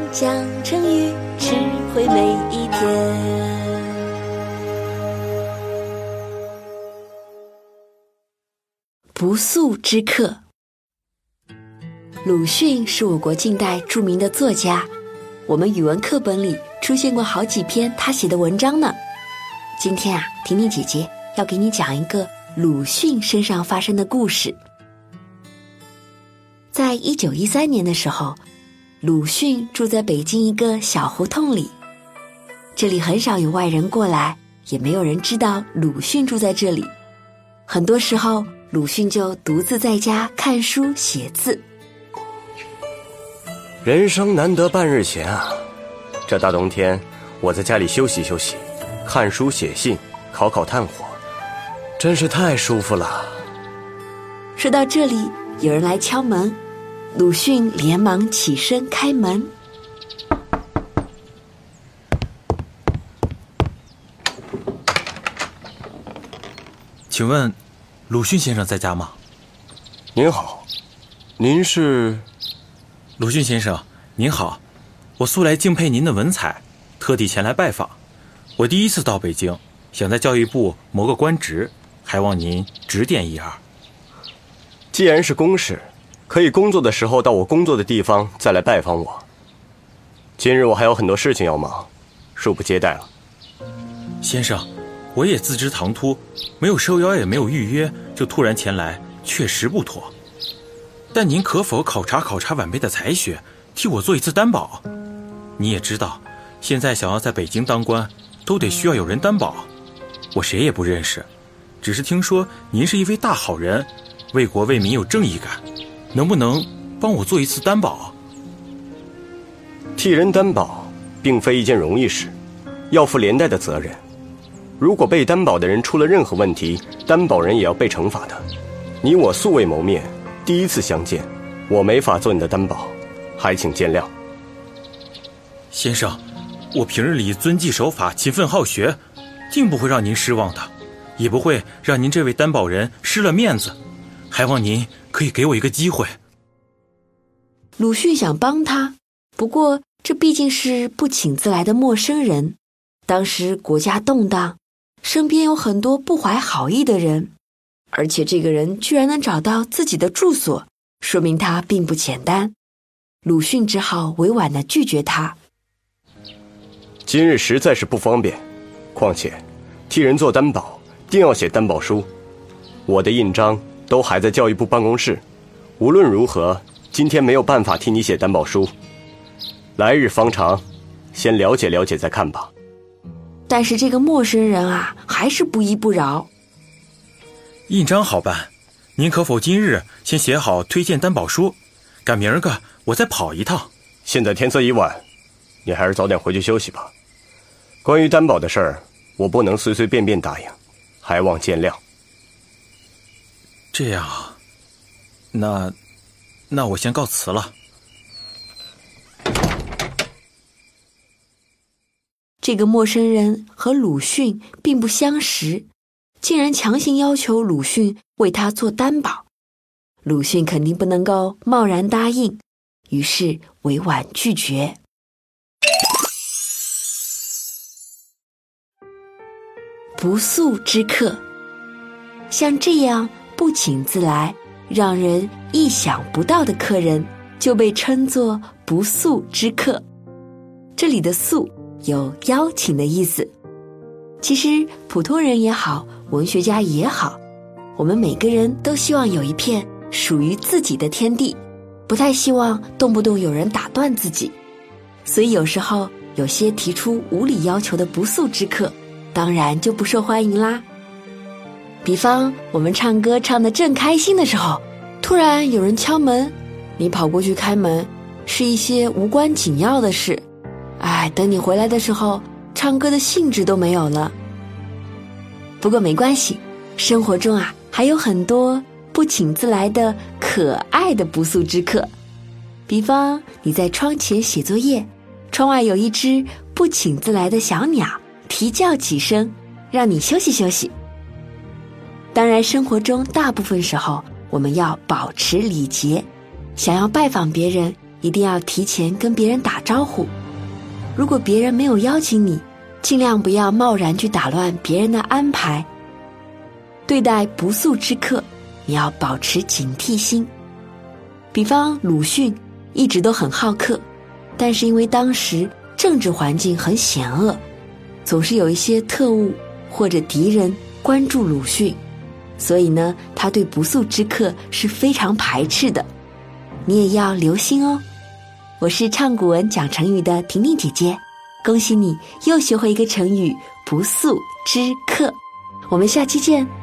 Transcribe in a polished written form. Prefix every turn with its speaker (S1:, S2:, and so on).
S1: 讲成语，智慧每一天。不速之客。鲁迅是我国近代著名的作家，我们语文课本里出现过好几篇他写的文章呢。今天婷婷姐姐要给你讲一个鲁迅身上发生的故事。在1913年的时候，鲁迅住在北京一个小胡同里，这里很少有外人过来，也没有人知道鲁迅住在这里。很多时候鲁迅就独自在家看书写字。
S2: 人生难得半日闲啊，这大冬天我在家里休息休息，看书写信，烤烤炭火，真是太舒服了。
S1: 说到这里，有人来敲门，鲁迅连忙起身开门。
S3: 请问鲁迅先生在家吗？
S2: 您好，您是？
S3: 鲁迅先生您好，我素来敬佩您的文采，特地前来拜访。我第一次到北京，想在教育部谋个官职，还望您指点一二。
S2: 既然是公事，可以工作的时候到我工作的地方再来拜访我。今日我还有很多事情要忙，恕不接待了。
S3: 先生，我也自知唐突，没有受邀也没有预约，就突然前来，确实不妥。但您可否考察考察晚辈的才学，替我做一次担保？你也知道，现在想要在北京当官，都得需要有人担保。我谁也不认识，只是听说您是一位大好人，为国为民有正义感，能不能帮我做一次担保？
S2: 替人担保并非一件容易事，要负连带的责任。如果被担保的人出了任何问题，担保人也要被惩罚的。你我素未谋面，第一次相见，我没法做你的担保，还请见谅。
S3: 先生，我平日里遵纪守法，勤奋好学，定不会让您失望的，也不会让您这位担保人失了面子，还望您可以给我一个机会。
S1: 鲁迅想帮他，不过这毕竟是不请自来的陌生人，当时国家动荡，身边有很多不怀好意的人，而且这个人居然能找到自己的住所，说明他并不简单。鲁迅只好委婉地拒绝他。
S2: 今日实在是不方便，况且替人做担保定要写担保书，我的印章都还在教育部办公室，无论如何今天没有办法替你写担保书，来日方长，先了解了解再看吧。
S1: 但是这个陌生人啊，还是不依不饶。
S3: 印章好办，您可否今日先写好推荐担保书，赶明儿个我再跑一趟。
S2: 现在天色已晚，你还是早点回去休息吧。关于担保的事儿，我不能随随便便答应，还望见谅。
S3: 这样啊，那我先告辞了。
S1: 这个陌生人和鲁迅并不相识，竟然强行要求鲁迅为他做担保。鲁迅肯定不能够贸然答应，于是委婉拒绝。不速之客，像这样不请自来，让人意想不到的客人，就被称作不速之客。这里的速有邀请的意思。其实普通人也好，文学家也好，我们每个人都希望有一片属于自己的天地，不太希望动不动有人打断自己。所以有时候有些提出无理要求的不速之客，当然就不受欢迎啦。比方我们唱歌唱得正开心的时候，突然有人敲门，你跑过去开门，是一些无关紧要的事，等你回来的时候，唱歌的兴致都没有了。不过没关系，生活中还有很多不请自来的可爱的不速之客。比方你在窗前写作业，窗外有一只不请自来的小鸟啼叫几声，让你休息休息。当然生活中大部分时候我们要保持礼节，想要拜访别人一定要提前跟别人打招呼。如果别人没有邀请你，尽量不要贸然去打乱别人的安排。对待不速之客，你要保持警惕心。比方鲁迅一直都很好客，但是因为当时政治环境很险恶，总是有一些特务或者敌人关注鲁迅，所以呢，他对不速之客是非常排斥的。你也要留心哦。我是唱古文讲成语的婷婷姐姐，恭喜你又学会一个成语不速之客。我们下期见。